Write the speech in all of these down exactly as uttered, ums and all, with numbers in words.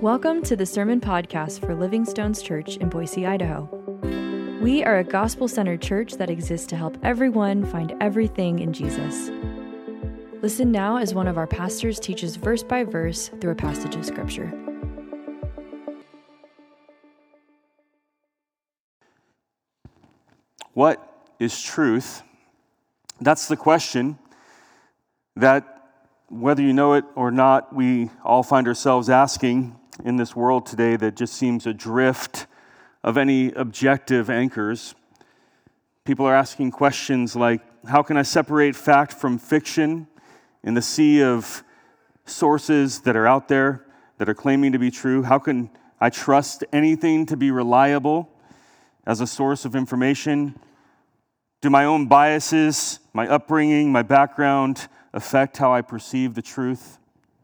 Welcome to the Sermon Podcast for Living Stones Church in Boise, Idaho. We are a gospel-centered church that exists to help everyone find everything in Jesus. Listen now as one of our pastors teaches verse by verse through a passage of Scripture. What is truth? That's the question that, whether you know it or not, we all find ourselves asking in this world today that just seems adrift of any objective anchors. People are asking questions like, how can I separate fact from fiction in the sea of sources that are out there that are claiming to be true? How can I trust anything to be reliable as a source of information? Do my own biases, my upbringing, my background affect how I perceive the truth?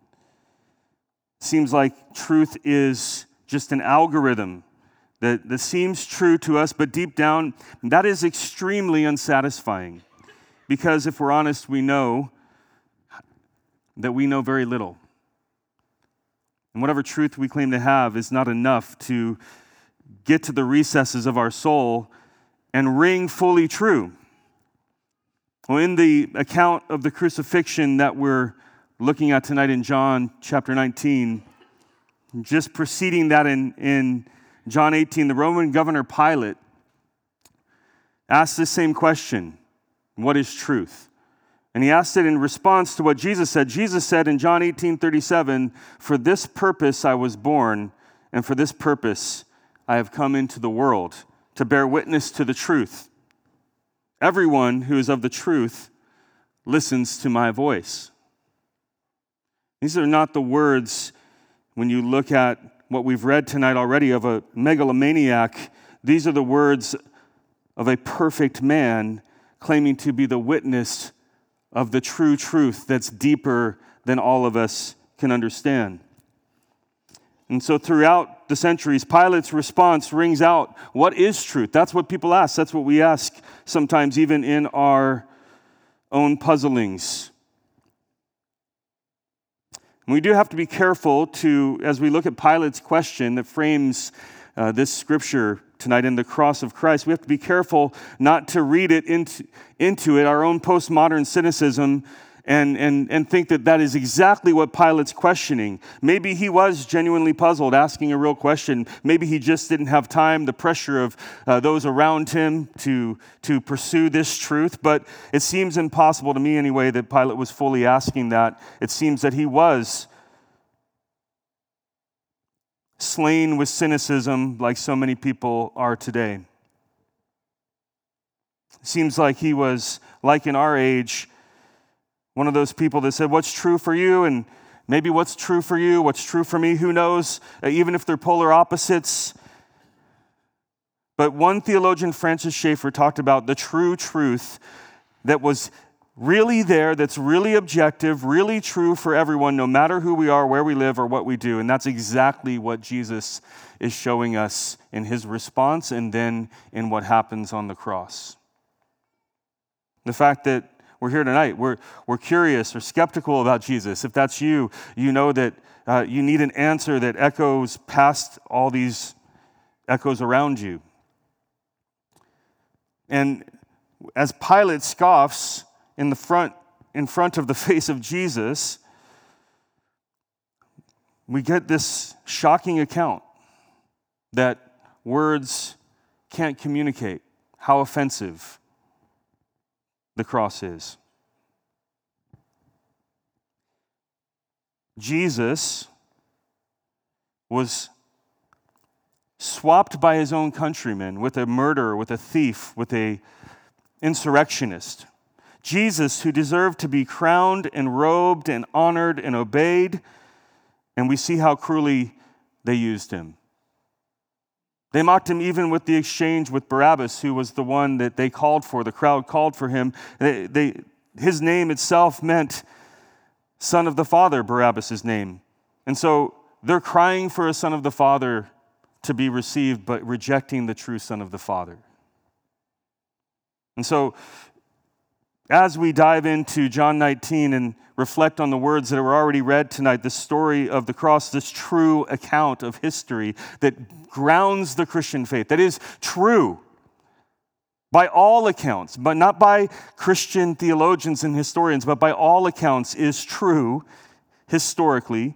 Seems like truth is just an algorithm that, that seems true to us, but deep down, that is extremely unsatisfying. Because if we're honest, we know that we know very little. And whatever truth we claim to have is not enough to get to the recesses of our soul and ring fully true. Well, in the account of the crucifixion that we're looking at tonight in John chapter nineteen, just preceding that in, in John eighteen, the Roman governor Pilate asked the same question, what is truth? And he asked it in response to what Jesus said. Jesus said in John eighteen thirty-seven, for this purpose I was born, and for this purpose I have come into the world, to bear witness to the truth. Everyone who is of the truth listens to my voice. These are not the words, when you look at what we've read tonight already, of a megalomaniac. These are the words of a perfect man claiming to be the witness of the true truth that's deeper than all of us can understand. And so throughout the centuries, Pilate's response rings out, what is truth? That's what people ask. That's what we ask sometimes even in our own puzzlings. And we do have to be careful to, as we look at Pilate's question that frames uh, this scripture tonight in the cross of Christ, we have to be careful not to read it into, into it, our own postmodern cynicism, and, and, and think that that is exactly what Pilate's questioning. Maybe he was genuinely puzzled, asking a real question. Maybe he just didn't have time, the pressure of uh, those around him to, to pursue this truth. But it seems impossible to me anyway that Pilate was fully asking that. It seems that he was slain with cynicism like so many people are today. It seems like he was, like in our age, one of those people that said, what's true for you? And maybe what's true for you, what's true for me, who knows? Uh, even if they're polar opposites. But one theologian, Francis Schaeffer, talked about the true truth that was really there, that's really objective, really true for everyone, no matter who we are, where we live, or what we do. And that's exactly what Jesus is showing us in his response and then in what happens on the cross. The fact that we're here tonight, we're, we're curious or skeptical about Jesus. If that's you, you know that uh, you need an answer that echoes past all these echoes around you. And as Pilate scoffs in the front, in front of the face of Jesus, we get this shocking account that words can't communicate how offensive the cross is. Jesus was swapped by his own countrymen with a murderer, with a thief, with a insurrectionist. Jesus, who deserved to be crowned and robed and honored and obeyed, and we see how cruelly they used him. They mocked him even with the exchange with Barabbas, who was the one that they called for. The crowd called for him. They, they, his name itself meant son of the Father, Barabbas' name. And so they're crying for a son of the Father to be received, but rejecting the true son of the Father. And so as we dive into John nineteen and reflect on the words that were already read tonight, the story of the cross, this true account of history that grounds the Christian faith, that is true by all accounts, but not by Christian theologians and historians, but by all accounts is true historically.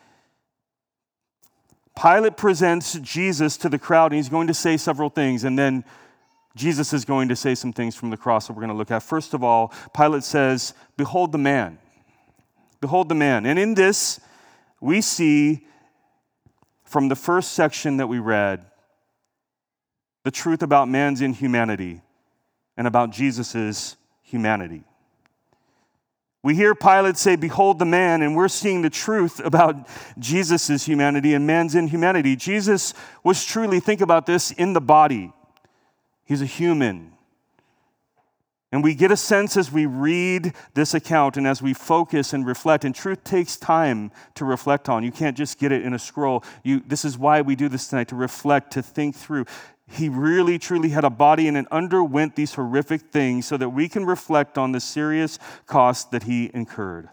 Pilate presents Jesus to the crowd, and he's going to say several things, and then Jesus is going to say some things from the cross that we're going to look at. First of all, Pilate says, "Behold the man. Behold the man." And in this, we see from the first section that we read, the truth about man's inhumanity and about Jesus' humanity. We hear Pilate say, "Behold the man," and we're seeing the truth about Jesus' humanity and man's inhumanity. Jesus was truly, think about this, in the body. He's a human. And we get a sense as we read this account and as we focus and reflect, and truth takes time to reflect on. You can't just get it in a scroll. You, this is why we do this tonight, to reflect, to think through. He really, truly had a body and it underwent these horrific things so that we can reflect on the serious cost that he incurred.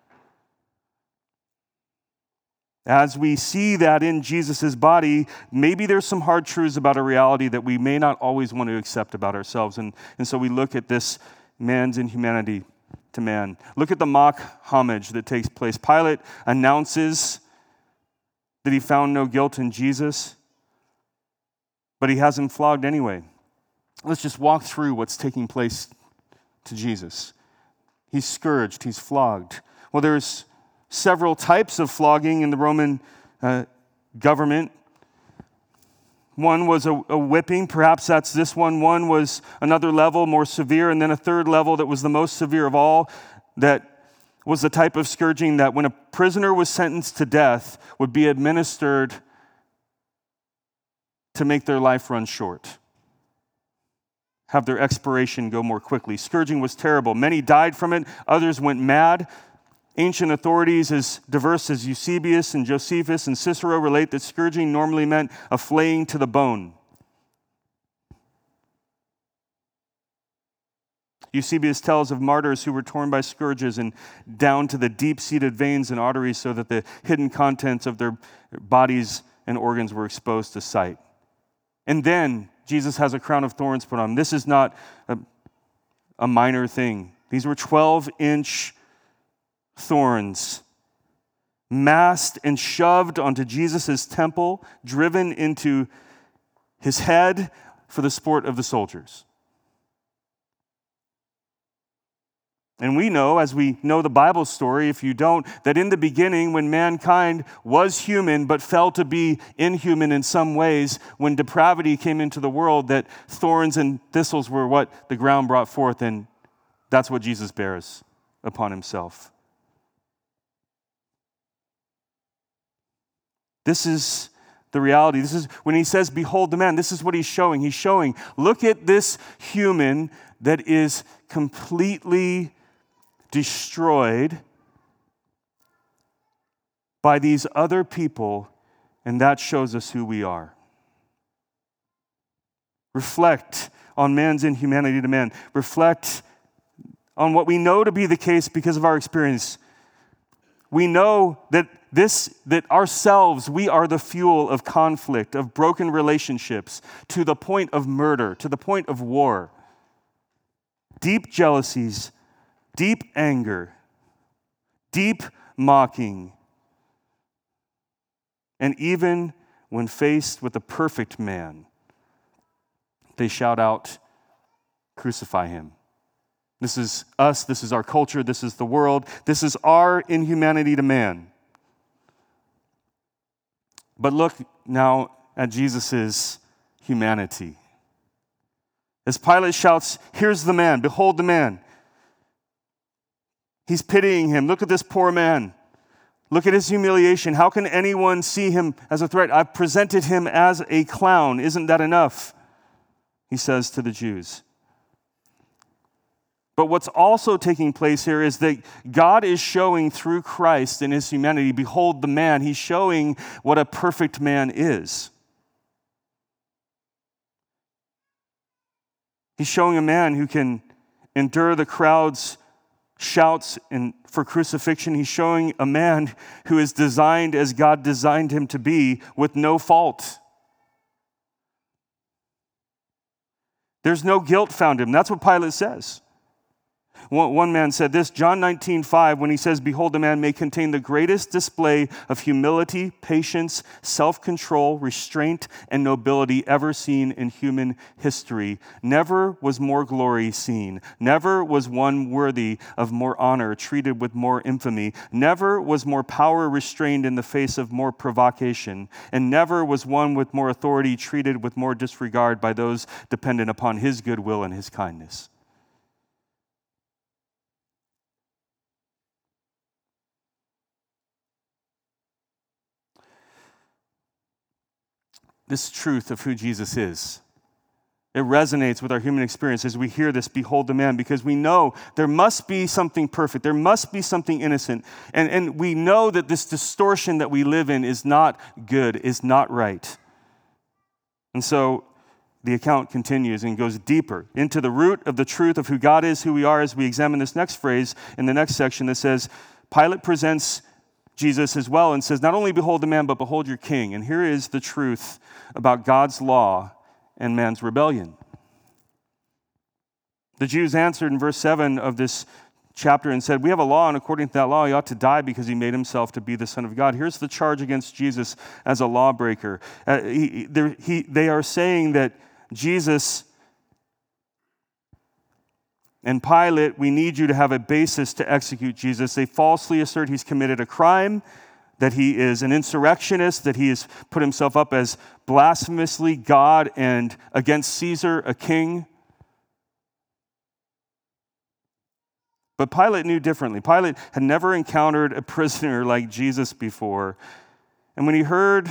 As we see that in Jesus' body, maybe there's some hard truths about a reality that we may not always want to accept about ourselves. And, and so we look at this man's inhumanity to man. Look at the mock homage that takes place. Pilate announces that he found no guilt in Jesus, but he has him flogged anyway. Let's just walk through what's taking place to Jesus. He's scourged, he's flogged. Well, there's several types of flogging in the Roman uh, government. One was a, a whipping, perhaps that's this one. One was another level, more severe, and then a third level that was the most severe of all, that was the type of scourging that when a prisoner was sentenced to death would be administered to make their life run short, have their expiration go more quickly. Scourging was terrible. Many died from it. Others went mad. Ancient authorities as diverse as Eusebius and Josephus and Cicero relate that scourging normally meant a flaying to the bone. Eusebius tells of martyrs who were torn by scourges and down to the deep-seated veins and arteries so that the hidden contents of their bodies and organs were exposed to sight. And then Jesus has a crown of thorns put on him. This is not a, a minor thing. These were twelve-inch thorns massed and shoved onto Jesus' temple, driven into his head for the sport of the soldiers. And we know, as we know the Bible story, if you don't, that in the beginning, when mankind was human but fell to be inhuman in some ways, when depravity came into the world, that thorns and thistles were what the ground brought forth, and that's what Jesus bears upon himself. This is the reality. This is when he says, "Behold the man," this is what he's showing. He's showing, look at this human that is completely destroyed by these other people, and that shows us who we are. Reflect on man's inhumanity to man. Reflect on what we know to be the case because of our experience. We know that this, that ourselves, we are the fuel of conflict, of broken relationships, to the point of murder, to the point of war. Deep jealousies, deep anger, deep mocking. And even when faced with a perfect man, they shout out, "Crucify him." This is us, this is our culture, this is the world, this is our inhumanity to man. But look now at Jesus' humanity. As Pilate shouts, "Here's the man, behold the man." He's pitying him. Look at this poor man. Look at his humiliation. How can anyone see him as a threat? I've presented him as a clown. Isn't that enough? He says to the Jews. But what's also taking place here is that God is showing through Christ in his humanity, behold the man. He's showing what a perfect man is. He's showing a man who can endure the crowd's shouts and for crucifixion. He's showing a man who is designed as God designed him to be, with no fault. There's no guilt found in him. That's what Pilate says. One man said this, John nineteen five, when he says, "Behold, a man may contain the greatest display of humility, patience, self-control, restraint, and nobility ever seen in human history. Never was more glory seen. Never was one worthy of more honor, treated with more infamy. Never was more power restrained in the face of more provocation. And never was one with more authority treated with more disregard by those dependent upon his goodwill and his kindness." This truth of who Jesus is, it resonates with our human experience as we hear this, "Behold the man," because we know there must be something perfect. There must be something innocent. And, and we know that this distortion that we live in is not good, is not right. And so the account continues and goes deeper into the root of the truth of who God is, who we are, as we examine this next phrase in the next section that says, Pilate presents Jesus as well and says, "Not only behold the man, but behold your king." And here is the truth about God's law and man's rebellion. The Jews answered in verse seven of this chapter and said, "We have a law, and according to that law, he ought to die because he made himself to be the Son of God." Here's the charge against Jesus as a lawbreaker. Uh, he, he, they are saying that Jesus and Pilate, we need you to have a basis to execute Jesus. They falsely assert he's committed a crime, that he is an insurrectionist, that he has put himself up as blasphemously God and against Caesar, a king. But Pilate knew differently. Pilate had never encountered a prisoner like Jesus before. And when he heard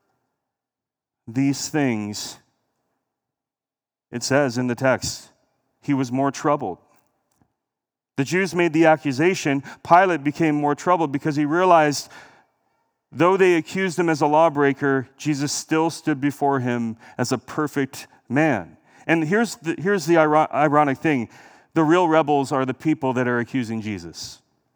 these things, it says in the text, he was more troubled. The Jews made the accusation. Pilate became more troubled because he realized, though they accused him as a lawbreaker, Jesus still stood before him as a perfect man. And here's the, here's the ironic thing. The real rebels are the people that are accusing Jesus.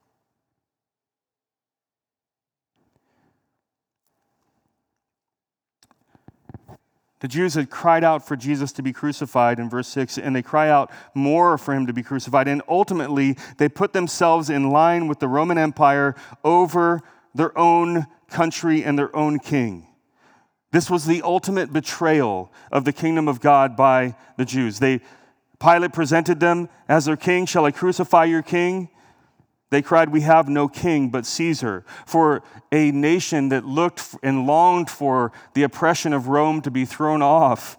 The Jews had cried out for Jesus to be crucified in verse six, and they cry out more for him to be crucified. And ultimately, they put themselves in line with the Roman Empire over their own country and their own king. This was the ultimate betrayal of the kingdom of God by the Jews. They, Pilate presented them as their king. "Shall I crucify your king?" They cried, "We have no king but Caesar." For a nation that looked and longed for the oppression of Rome to be thrown off,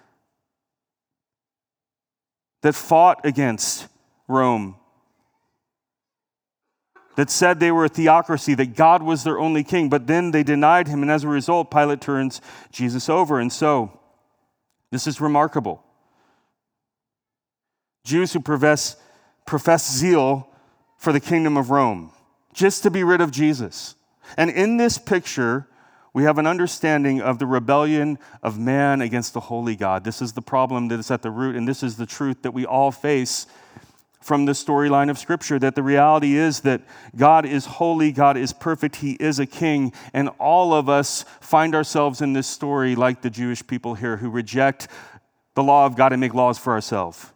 that fought against Rome, that said they were a theocracy, that God was their only king, but then they denied him, and as a result, Pilate turns Jesus over. And so, this is remarkable. Jews who profess, profess zeal for the kingdom of Rome, just to be rid of Jesus. And in this picture, we have an understanding of the rebellion of man against the holy God. This is the problem that is at the root, and this is the truth that we all face from the storyline of Scripture, that the reality is that God is holy, God is perfect, he is a king, and all of us find ourselves in this story like the Jewish people here who reject the law of God and make laws for ourselves.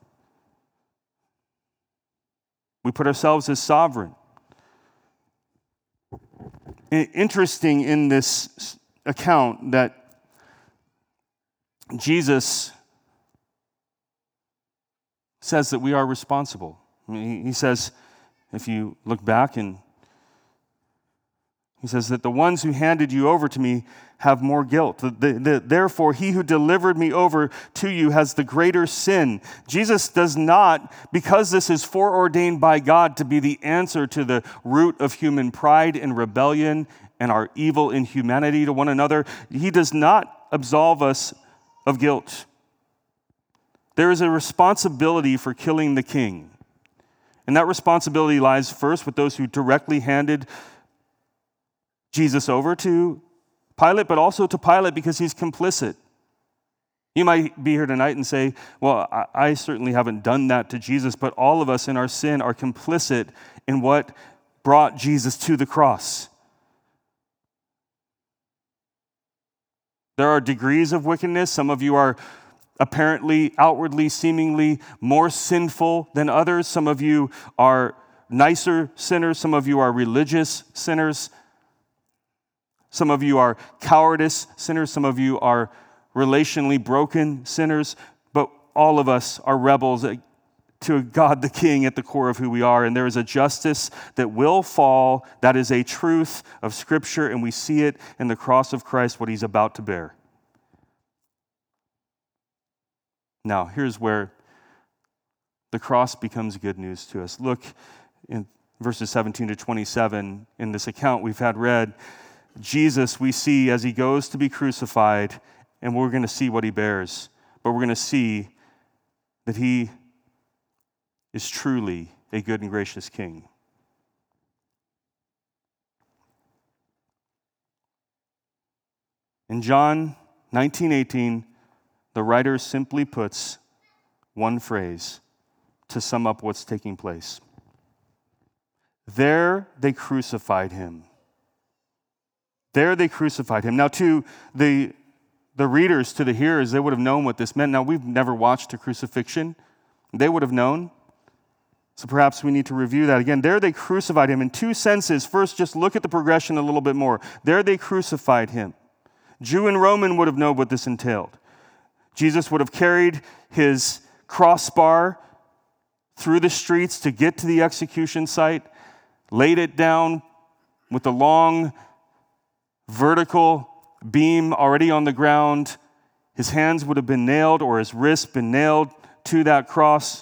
We put ourselves as sovereign. Interesting in this account that Jesus says that we are responsible. I mean, he says, if you look back, and he says that the ones who handed you over to me have more guilt. The, the, the, therefore, he who delivered me over to you has the greater sin. Jesus does not, because this is foreordained by God to be the answer to the root of human pride and rebellion and our evil inhumanity to one another, he does not absolve us of guilt. There is a responsibility for killing the king. And that responsibility lies first with those who directly handed Jesus over to Pilate, but also to Pilate because he's complicit. You might be here tonight and say, well, I, I certainly haven't done that to Jesus, but all of us in our sin are complicit in what brought Jesus to the cross. There are degrees of wickedness. Some of you are apparently, outwardly, seemingly more sinful than others. Some of you are nicer sinners. Some of you are religious sinners. Some of you are cowardice sinners. Some of you are relationally broken sinners. But all of us are rebels to God the King at the core of who we are. And there is a justice that will fall. That is a truth of Scripture, and we see it in the cross of Christ, what he's about to bear. Now, here's where the cross becomes good news to us. Look in verses seventeen to twenty-seven in this account we've had read. Jesus, we see as he goes to be crucified, and we're going to see what he bears. But we're going to see that he is truly a good and gracious king. In John nineteen eighteen, the writer simply puts one phrase to sum up what's taking place. There they crucified him. There they crucified him. Now, to the, the readers, to the hearers, they would have known what this meant. Now, we've never watched a crucifixion. They would have known. So perhaps we need to review that again. There they crucified him in two senses. First, just look at the progression a little bit more. There they crucified him. Jew and Roman would have known what this entailed. Jesus would have carried his crossbar through the streets to get to the execution site, laid it down with a long vertical beam already on the ground. His hands would have been nailed, or his wrists been nailed to that cross.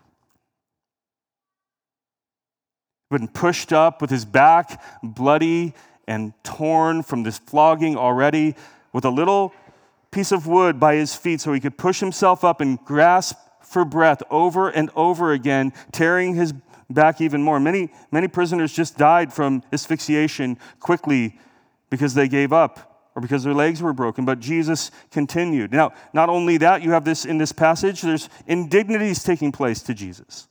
Been pushed up with his back bloody and torn from this flogging already, with a little piece of wood by his feet so he could push himself up and grasp for breath over and over again, tearing his back even more. Many, many prisoners just died from asphyxiation quickly because they gave up or because their legs were broken, but Jesus continued. Now, not only that, you have this in this passage, there's indignities taking place to Jesus.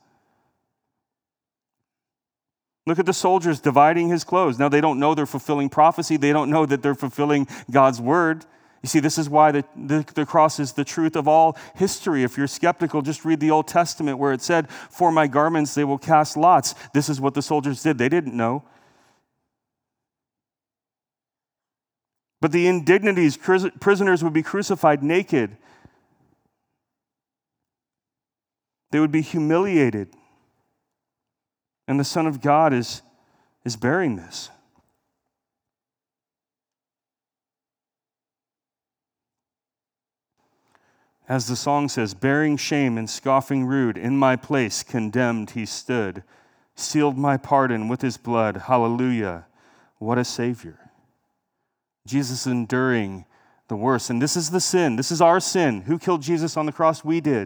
Look at the soldiers dividing his clothes. Now, they don't know they're fulfilling prophecy. They don't know that they're fulfilling God's word. You see, this is why the, the, the cross is the truth of all history. If you're skeptical, just read the Old Testament where it said, for my garments they will cast lots. This is what the soldiers did. They didn't know. But the indignities, prisoners would be crucified naked. They would be humiliated. And the Son of God is, is bearing this. As the song says, bearing shame and scoffing rude, in my place condemned he stood, sealed my pardon with his blood. Hallelujah, what a Savior. Jesus enduring the worst. And this is the sin. This is our sin. Who killed Jesus on the cross? We did.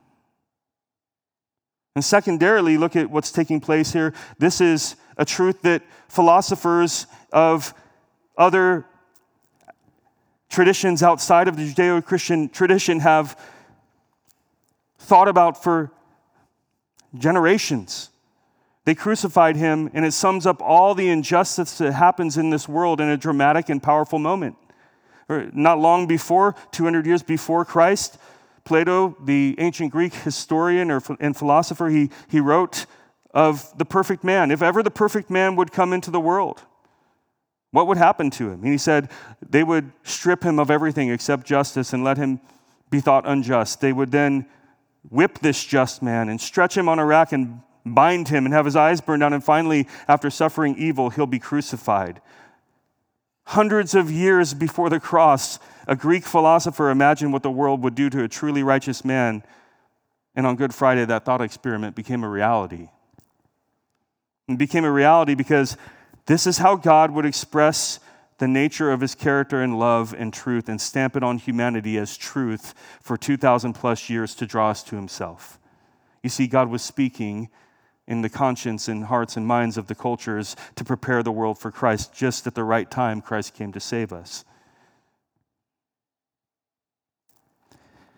And secondarily, look at what's taking place here. This is a truth that philosophers of other traditions outside of the Judeo-Christian tradition have thought about for generations. They crucified him, and it sums up all the injustice that happens in this world in a dramatic and powerful moment. Not long before, two hundred years before Christ, Plato, the ancient Greek historian or and philosopher, he, he wrote of the perfect man. If ever the perfect man would come into the world, what would happen to him? And he said they would strip him of everything except justice and let him be thought unjust. They would then whip this just man and stretch him on a rack and bind him and have his eyes burned out. And finally, after suffering evil, he'll be crucified. Hundreds of years before the cross, a Greek philosopher imagined what the world would do to a truly righteous man. And on Good Friday, that thought experiment became a reality. It became a reality because this is how God would express the nature of his character and love and truth and stamp it on humanity as truth for two thousand plus years to draw us to himself. You see, God was speaking in the conscience and hearts and minds of the cultures to prepare the world for Christ. Just at the right time, Christ came to save us.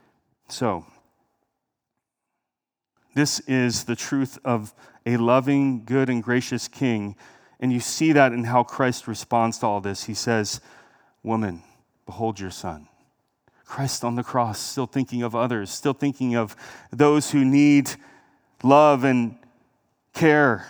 So, this is the truth of a loving, good, and gracious king. And you see that in how Christ responds to all this. He says, woman, behold your son. Christ on the cross, still thinking of others, still thinking of those who need love and care.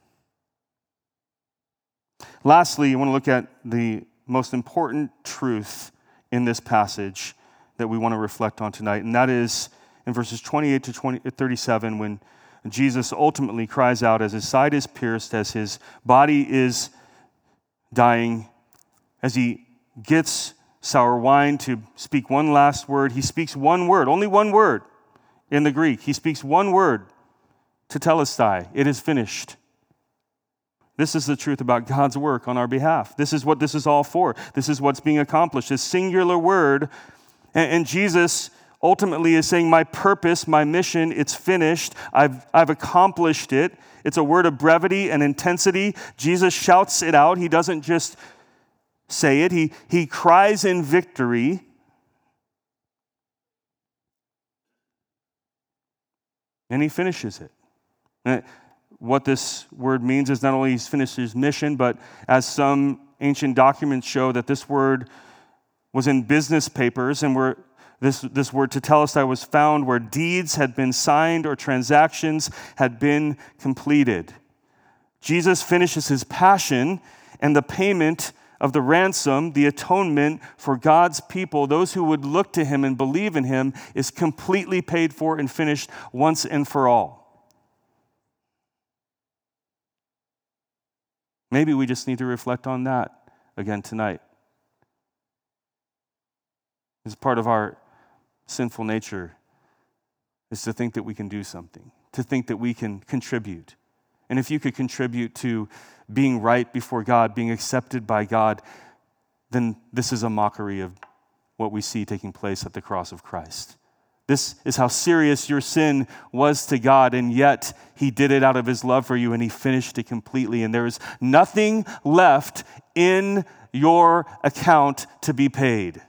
Lastly, I want to look at the most important truth in this passage that we want to reflect on tonight, and that is in verses twenty-eight to thirty-seven, when Jesus ultimately cries out as his side is pierced, as his body is dying, as he gets sour wine to speak one last word. He speaks one word, only one word in the Greek. He speaks one word, tetelestai. It is finished. This is the truth about God's work on our behalf. This is what this is all for. This is what's being accomplished, this singular word. And, and Jesus ultimately is saying, my purpose, my mission, it's finished. I've, I've accomplished it. It's a word of brevity and intensity. Jesus shouts it out. He doesn't just say it. He, he cries in victory. And he finishes it. And what this word means is not only he's finished his mission, but as some ancient documents show, that this word was in business papers, and where this, this word tetelestai was found where deeds had been signed or transactions had been completed. Jesus finishes his passion, and the payment of the ransom, the atonement for God's people, those who would look to him and believe in him, is completely paid for and finished once and for all. Maybe we just need to reflect on that again tonight. It's part of our sinful nature is to think that we can do something, to think that we can contribute. And if you could contribute to being right before God, being accepted by God, then this is a mockery of what we see taking place at the cross of Christ. This is how serious your sin was to God, and yet he did it out of his love for you, and he finished it completely. And there is nothing left in your account to be paid.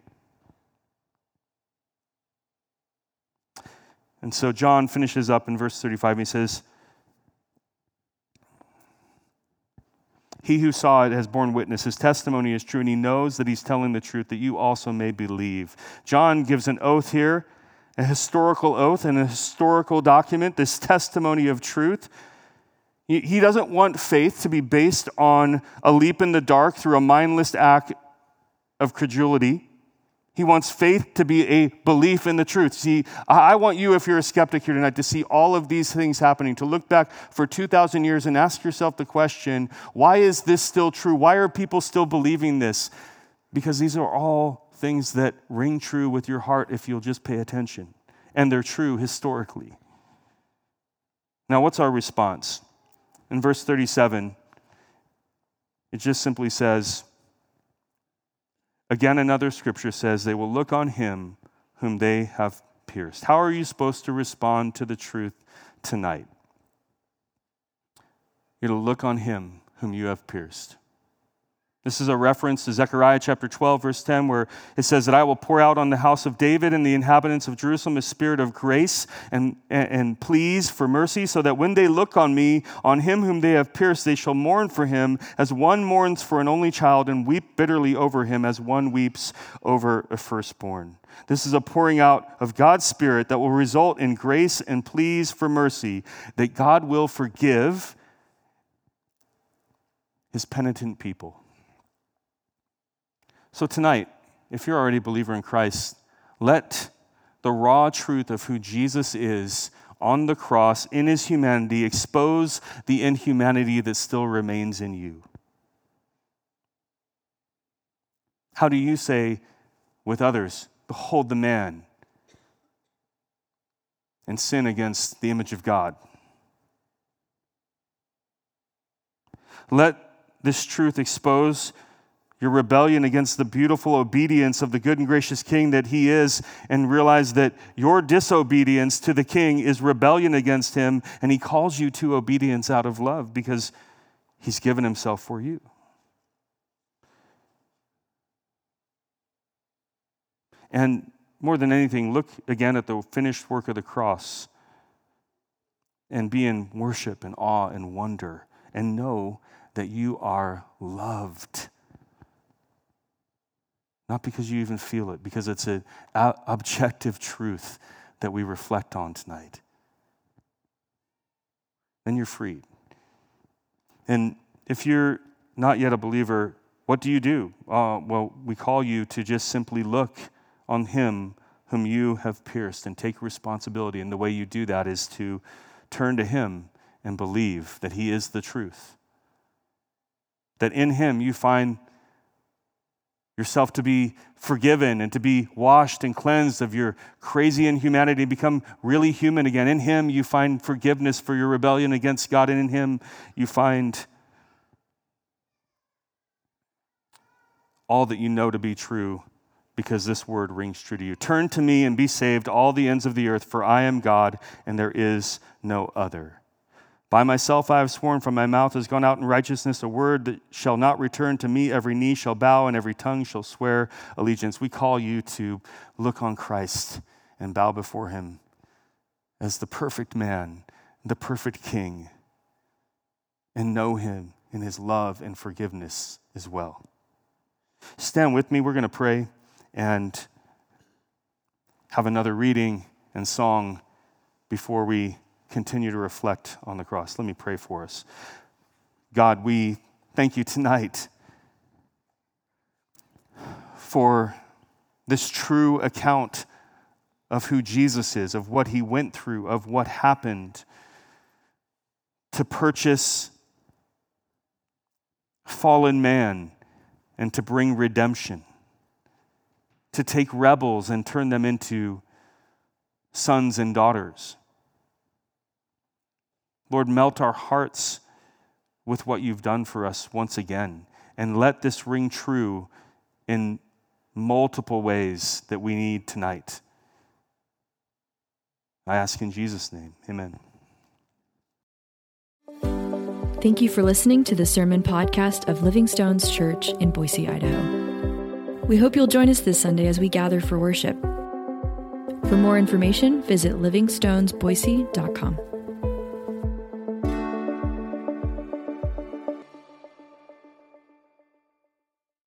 And so John finishes up in verse thirty-five. He says, he who saw it has borne witness. His testimony is true, and he knows that he's telling the truth, that you also may believe. John gives an oath here, a historical oath and a historical document, this testimony of truth. He doesn't want faith to be based on a leap in the dark through a mindless act of credulity. He wants faith to be a belief in the truth. See, I want you, if you're a skeptic here tonight, to see all of these things happening, to look back for two thousand years and ask yourself the question, why is this still true? Why are people still believing this? Because these are all things that ring true with your heart if you'll just pay attention. And they're true historically. Now, what's our response? In verse thirty-seven, it just simply says, again, another scripture says, they will look on him whom they have pierced. How are you supposed to respond to the truth tonight? You're to look on him whom you have pierced. This is a reference to Zechariah chapter twelve, verse ten, where it says that I will pour out on the house of David and the inhabitants of Jerusalem a spirit of grace and, and, and pleas for mercy, so that when they look on me, on him whom they have pierced, they shall mourn for him as one mourns for an only child, and weep bitterly over him as one weeps over a firstborn. This is a pouring out of God's Spirit that will result in grace and pleas for mercy, that God will forgive his penitent people. So tonight, if you're already a believer in Christ, let the raw truth of who Jesus is on the cross in his humanity expose the inhumanity that still remains in you. How do you say with others, behold the man, and sin against the image of God? Let this truth expose your rebellion against the beautiful obedience of the good and gracious King that he is, and realize that your disobedience to the King is rebellion against him, and he calls you to obedience out of love because he's given himself for you. And more than anything, look again at the finished work of the cross and be in worship and awe and wonder and know that you are loved. Not because you even feel it, because it's an objective truth that we reflect on tonight. Then you're freed. And if you're not yet a believer, what do you do? Uh, well, we call you to just simply look on him whom you have pierced and take responsibility. And the way you do that is to turn to him and believe that he is the truth. That in him you find yourself to be forgiven and to be washed and cleansed of your crazy inhumanity and become really human again. In him you find forgiveness for your rebellion against God, and in him you find all that you know to be true because this word rings true to you. Turn to me and be saved, all the ends of the earth, for I am God and there is no other. By myself I have sworn, from my mouth has gone out in righteousness a word that shall not return to me. Every knee shall bow and every tongue shall swear allegiance. We call you to look on Christ and bow before him as the perfect man, the perfect King, and know him in his love and forgiveness as well. Stand with me. We're going to pray and have another reading and song before we continue to reflect on the cross. Let me pray for us. God, we thank you tonight for this true account of who Jesus is, of what he went through, of what happened to purchase fallen man and to bring redemption, to take rebels and turn them into sons and daughters. Lord, melt our hearts with what you've done for us once again, and let this ring true in multiple ways that we need tonight. I ask in Jesus' name, amen. Thank you for listening to the sermon podcast of Living Stones Church in Boise, Idaho. We hope you'll join us this Sunday as we gather for worship. For more information, visit living stones boise dot com.